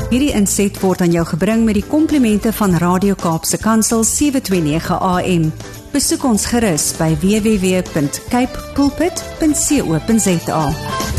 Hierdie inset word aan jou gebring met die komplimente van Radio Kaapse Kansel 729 AM. Besoek ons gerus by www.cape pulpit.co.za.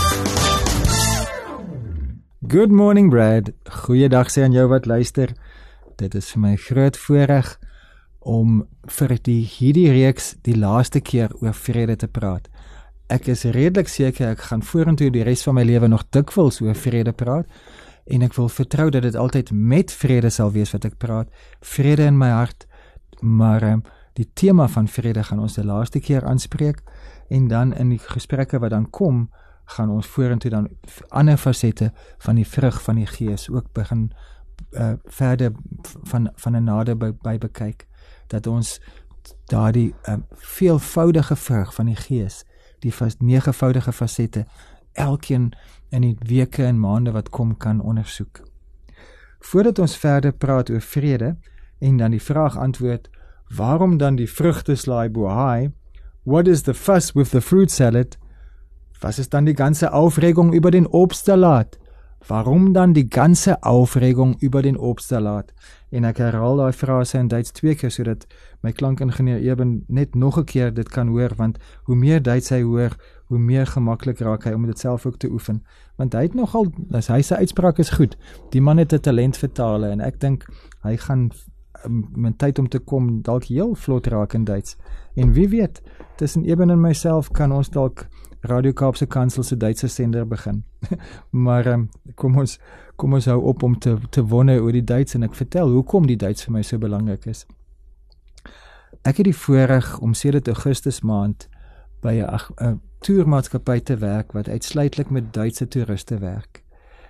Good morning, Brad. Goeiedag sê aan jou wat luister. Dit is vir my groot voorreg om vir hierdie reeks die laaste keer oor vrede te praat. Ek is redelik seker ek gaan vorentoe die res van my lewe nog dikwels oor vrede praat en ek wil vertrou dat dit altyd met vrede sal wees wat ek praat. Vrede in my hart, maar die tema van vrede gaan ons die laaste keer aanspreek en dan in die gesprekke wat dan kom, gaan ons vorentoe dan ander fasette van die vrug van die gees ook begin verder van 'n nader by bekyk, dat ons daardie veelvoudige vrug van die gees, die 9voudige fasette, elkeen in die weke en maande wat kom kan ondersoek. Voordat ons verder praat oor vrede en dan die vraag antwoord, waarom dan die vrugteslaai bohai? What is the fuss with the fruit salad? Was ist dann die ganze Aufregung über den Obstsalat? Warum dann die ganze Aufregung über den Obstsalat? En ek herhaal daai frase in Duits 2 keer, sodat my klankingenieur Eben net nog 'n keer dit kan hoor, want hoe meer Duits hy hoor, hoe meer gemaklik raak hy om dit self ook te oefen. Want hy het nogal, as hy sy uitspraak is goed, die man het 'n talent vir tale, en ek dink, hy gaan met tyd om te kom, dalk heel vlot raak in Duits. En wie weet, tussen Eben en myself kan ons dalk Radio Kaapse Kansel se Duitse sender begin. Maar kom ons hou op om te wonder oor die Duits en ek vertel hoekom die Duits vir my so belangrik is. Ek het die voorreg om sedert Augustus maand by 'n toermaatskappy te werk wat uitsluitlik met Duitse toeriste werk.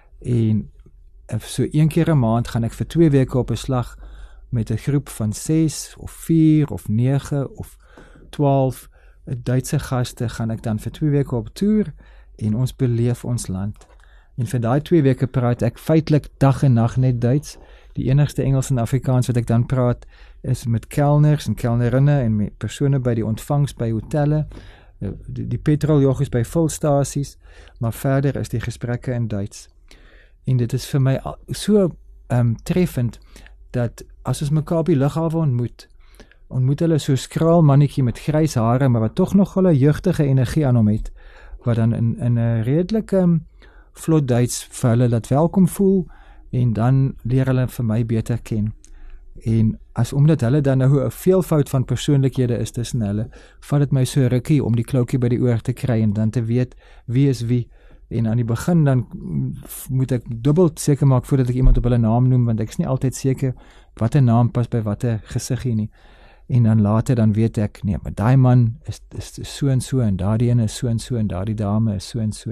En so 1 keer 'n maand gaan ek vir 2 weke op 'n slag met 'n groep van 6 of 4 of 9 of 12 Duitse gaste gaan ek dan vir 2 weke op toer en ons beleef ons land. En vir daai 2 weke praat ek feitelik dag en nag net Duits. Die enigste Engels en Afrikaans wat ek dan praat is met kelners en kelnerinne en met persone by die ontvangs by hotelle, die petroljoggies by vulstasies, maar verder is die gesprekke in Duits. En dit is vir my so treffend dat as ons mekaar op die lughawe ontmoet hulle so skraal mannetjie met grys hare, maar wat tog nog hulle jeugdige energie aan hom het, wat dan in 'n redelike vlot Duits vir hulle laat welkom voel, en dan leer hulle vir my beter ken. En omdat hulle dan nou 'n veelvoud van persoonlikhede is tussen hulle, vat dit my so rukkie om die kloukie by die oor te kry, en dan te weet wie is wie. En aan die begin dan moet ek dubbel seker maak voordat ek iemand op hulle naam noem, want ek is nie altyd seker wat 'n naam pas by wat 'n gesiggie nie. En dan later dan weet ek, nee, maar daai man is so en so, en daardie ene is so en so, en daardie dame is so en so.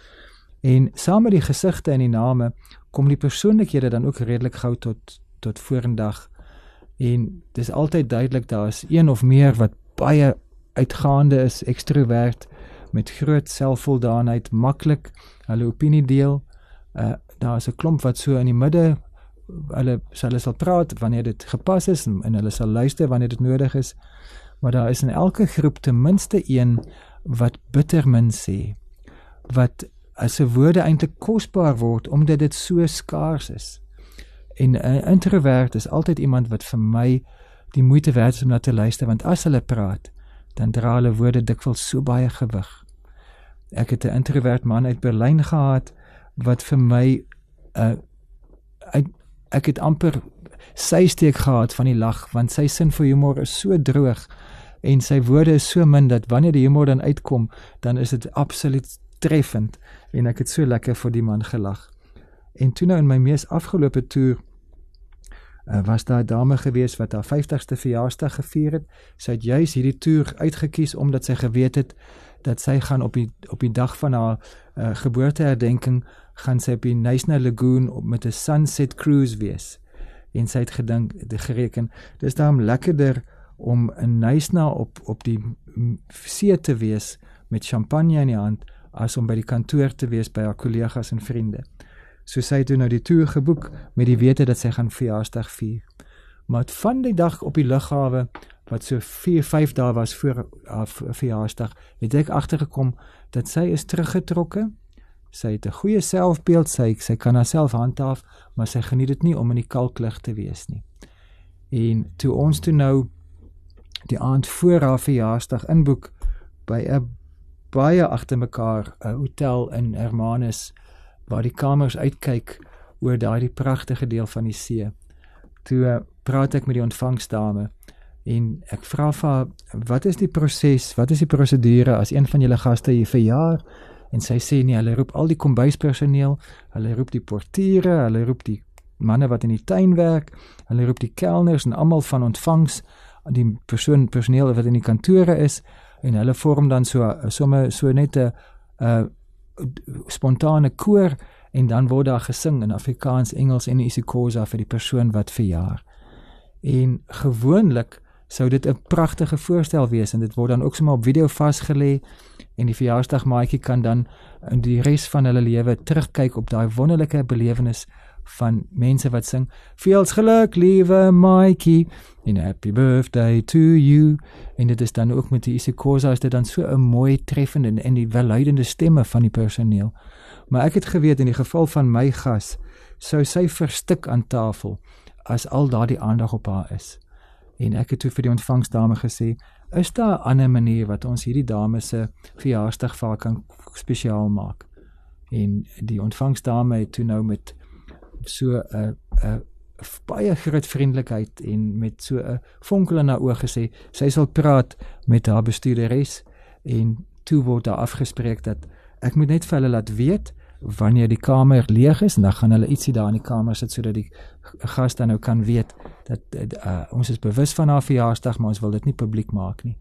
En saam met die gesigte en die name, kom die persoonlikhede dan ook redelik gou tot vorendag. En dis altyd duidelik, daar is een of meer wat baie uitgaande is, extrovert, met groot selfvoldaanheid, maklik hulle opinie deel. Daar is 'n klomp wat so in die midde, hulle sal praat wanneer dit gepas is, en hulle sal luister wanneer dit nodig is, maar daar is in elke groep ten minste een wat bitter min sê, wat as 'n woorde eintlik kosbaar word, omdat dit so skaars is. En 'n introvert is altyd iemand wat vir my die moeite werd is om na te luister, want as hulle praat, dan dra hulle woorde dikwels so baie gewig. Ek het 'n introvert man uit Berlyn gehad, wat vir my ek het amper sy steek gehad van die lag, want sy sin vir humor is so droog, en sy woorde is so min, dat wanneer die humor dan uitkom, dan is dit absoluut treffend, en ek het so lekker vir die man gelag. En toe nou in my mees afgelope toer, was daar 'n dame gewees wat haar 50ste verjaarsdag gevier het. Sy het juis hierdie toer uitgekies, omdat sy geweet het, dat sy gaan op die dag van haar geboorteherdenking, gaan sy op die Knysna Lagoon met 'n sunset cruise wees. En sy het gereken, dis daarom lekkerder om in Knysna op die see te wees, met champagne in die hand, as om by die kantoor te wees by haar kollegas en vriende. So sy het nou die toer geboek, met die wete dat sy gaan verjaarsdag vier. Maar van die dag op die lughawe, wat so 4-5 dae was voor haar verjaarsdag, het ek agtergekom, dat sy is teruggetrokke, sy het 'n goeie selfbeeld, sy kan haarself handhaaf, maar sy geniet dit nie om in die kalklig te wees nie. En toe ons toe nou die aand voor haar verjaarsdag inboek by 'n baie agter mekaar 'n hotel in Hermanus, waar die kamers uitkyk oor daardie pragtige deel van die see. Toe praat ek met die ontvangsdame en ek vra vir haar, wat is die proses, wat is die prosedure as een van julle gaste hier verjaar? En sy sê nee, hulle roep al die kombuispersoneel, hulle roep die portiere, hulle roep die manne wat in die tuin werk, hulle roep die kelners en almal van ontvangs, die personeel wat in die kantore is, en hulle vorm dan so net 'n spontane koor, en dan word daar gesing in Afrikaans, Engels en isiXhosa vir die persoon wat verjaar. En gewoonlik sou dit 'n pragtige voorstel wees, en dit word dan ook sommer op video vasgelê, en die verjaarsdagmaatjie kan dan in die res van hulle lewe terugkyk op daai wonderlike belewenis van mense wat sing, "Veels geluk, liewe maatjie," en "Happy birthday to you," en dit is dan ook met die isiXhosa, is dit dan so 'n mooi treffende en die welluidende stemme van die personeel. Maar ek het geweet, in die geval van my gas, sou sy verstik aan tafel, as al daardie aandag op haar is. En ek het toe vir die ontvangsdame gesê, is daar 'n ander manier wat ons hierdie dame se verjaarsdag vir haar kan spesiaal maak? En die ontvangsdame het toe nou met so 'n baie groot vriendelikheid en met so 'n vonkel in haar oë gesê, sy sal praat met haar bestuurderes, en toe word daar afgespreek dat ek moet net vir hulle laat weet wanneer die kamer leeg is, en dan gaan hulle ietsie daar in die kamer sit, sodat die gas dan nou kan weet dat ons is bewus van haar verjaarsdag, maar ons wil dit nie publiek maak nie.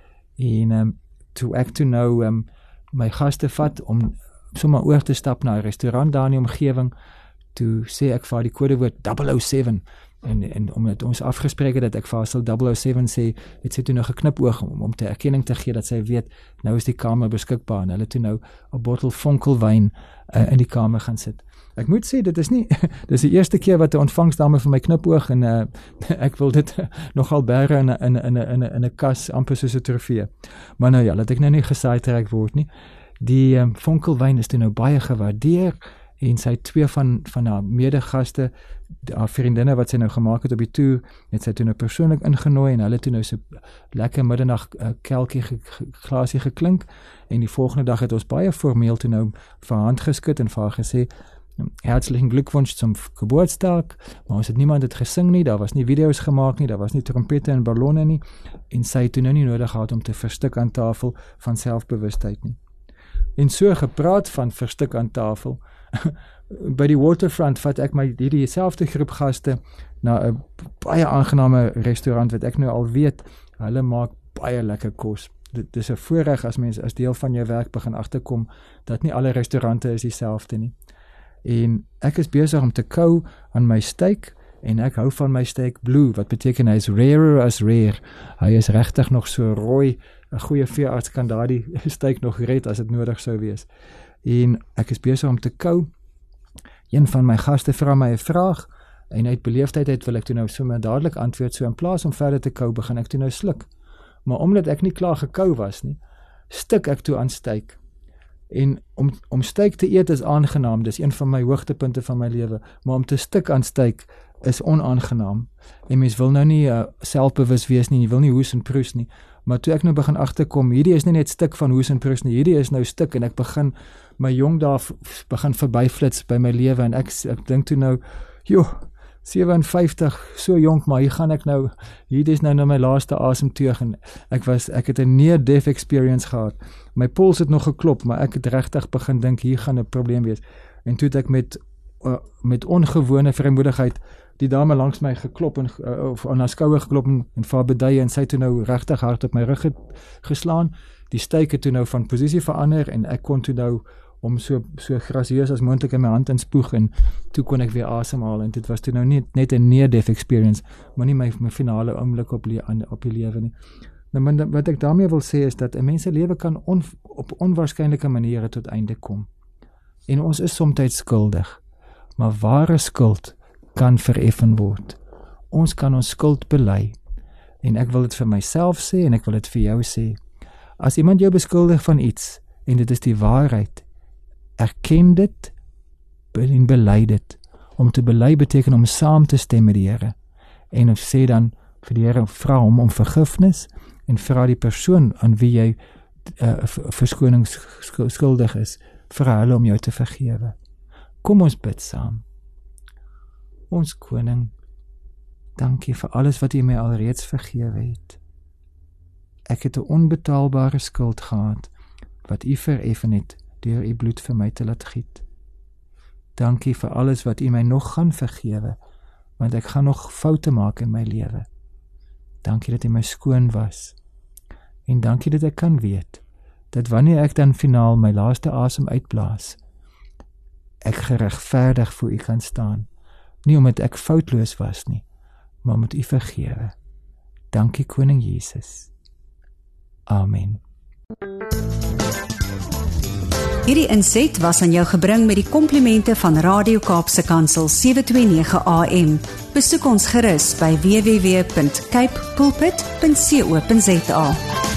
En toe ek toe nou my gaste vat om sommer oor te stap na 'n restaurant daar in die omgewing, toe sê ek vir haar die kodewoord 007, en omdat ons afgespreek het dat ek vir haar sal 007 sê, het sy toe nou geknipoog om te erkenning te gee dat sy weet, nou is die kamer beskikbaar, en hulle toe nou 'n bottel vonkelwyn in die kamer gaan sit. Ek moet sê, dit is die eerste keer wat 'n ontvangsdame vir my knipoog, en ek wil dit nogal bære in 'n kas, amper soos 'n trofee. Maar nou ja, laat ek nou nie gesidetrack word nie. Die vonkelwyn is toe nou baie gewaardeer, en sy 2 van haar medegaste, haar vriendinne wat sy nou gemaak het op die toer, het sy toe nou persoonlik ingenooi, en hulle toe nou so lekker middernag kelkie glasie geklink, en die volgende dag het ons baie formeel toe nou vir hand geskit en vir haar gesê, herzlichen Glückwunsch zum Geburtstag, maar ons het niemand het gesing nie, daar was nie video's gemaak nie, daar was nie trompette en ballonne nie, en sy het toe nou nie nodig gehad om te verstik aan tafel van selfbewustheid nie. En so gepraat van verstik aan tafel, by die Waterfront vat ek my hierdie selfde groep gaste na 'n baie aangename restaurant wat ek nou al weet, hulle maak baie lekker kos. Dit is 'n voorreg as mens as deel van jou werk begin agterkom dat nie alle restaurante is dieselfde nie. En ek is besig om te kou aan my steak, en ek hou van my steak blue, wat beteken hy is rarer as rare. Hy is regtig nog so rooi, 'n goeie veearts kan daardie steak nog red as dit nodig sou wees. En ek is besig om te kou. Een van my gaste vra my 'n vraag, en uit beleefdheid wil ek toe nou sommer dadelik antwoord, so in plaas om verder te kou, begin ek toe nou sluk. Maar omdat ek nie klaar gekou was nie, stik ek toe aan steak. En om steak te eet is aangenaam, dis een van my hoogtepunte van my lewe, maar om te stik aan steak is onaangenaam. En mens wil nou nie selfbewus wees nie, jy wil nie hoes en proes nie, maar toe ek nou begin agterkom, hierdie is nie net stuk van hoes en proes nie, hierdie is nou stuk, en ek begin my jong daar begin verbyflits by my lewe, en ek dink toe nou, 57, so jonk, maar hier gaan ek nou, hier is nou my laaste asemteug, en ek het 'n near-death experience gehad. My pols het nog geklop, maar ek het regtig begin dink, hier gaan 'n probleem wees. En toe het ek met ongewone vrymoedigheid die dame langs my geklop, of aan haar skouer geklop, en vir haar beduie, en sy toe nou regtig hard op my rug geslaan. Die steak het toe nou van posisie verander, en ek kon toe nou om so grasieus as moontlik in my hand inspoeg, en toe kon ek weer asemhaal, en dit was toe nou net 'n near-death experience, maar nie my finale oomblik op die lewe nie. Nou, wat ek daarmee wil sê is dat 'n mens se lewe kan op onwaarskynlike maniere tot einde kom. En ons is soms skuldig, maar ware skuld kan vereffen word. Ons kan ons skuld bely. En ek wil dit vir myself sê, en ek wil dit vir jou sê. As iemand jou beskuldig van iets, en dit is die waarheid, erken dit en bely dit. Om te bely beteken om saam te stem met die Here. En ons sê dan vir die Here, vra hom om vergifnis en vra die persoon aan wie jy verskoning skuldig is, vra hulle om jou te vergewe. Kom ons bid saam. Ons Koning, dankie vir alles wat U my alreeds vergewe het. Ek het 'n onbetaalbare skuld gehad, wat U vereffen het deur U bloed vir my te laat giet. Dankie vir alles wat U my nog gaan vergewe, want ek gaan nog foute maak in my lewe. Dankie dat U my skoon was. En dankie dat ek kan weet, dat wanneer ek dan finaal my laaste asem uitblaas, ek geregverdig voor U kan staan. Nie omdat ek foutloos was nie, maar omdat U vergewe. Dankie Koning Jesus. Amen. Hierdie inset was aan jou gebring met die komplimente van Radio Kaapse Kansel 729 AM. Besoek ons gerus by www.cape pulpit.co.za.